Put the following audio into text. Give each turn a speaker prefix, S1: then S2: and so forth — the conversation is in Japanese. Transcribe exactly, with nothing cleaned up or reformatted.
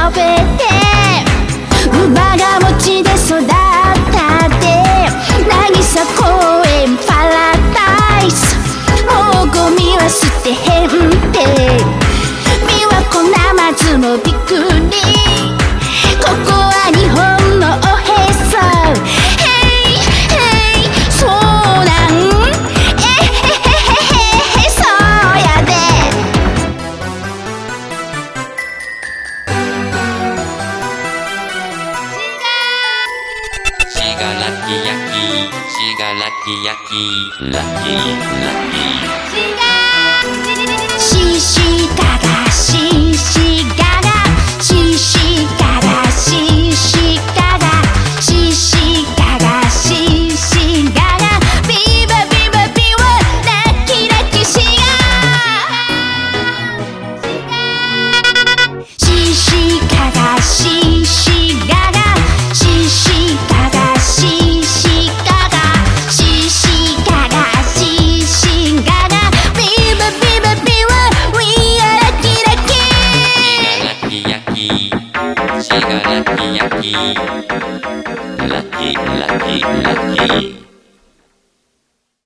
S1: べて馬が餅で育ったって渚公園パラダイスもうゴミは捨てへんて琵琶湖ナマズもびっくりここは日本のおへそヘイヘイそうなんえへへへへそうやで
S2: しがらき焼きしがらき焼きラッキーラッキー
S1: シシガガシシガガシシガガシシガガシシガガシシガガビバビバビバラッキーラッキーシガシシガガシシガガシシガガシシガガシシガガシシガガビバビバビバWe are lucky lucky
S2: しがらき焼きしがらき焼きラッキーラッキーラッキー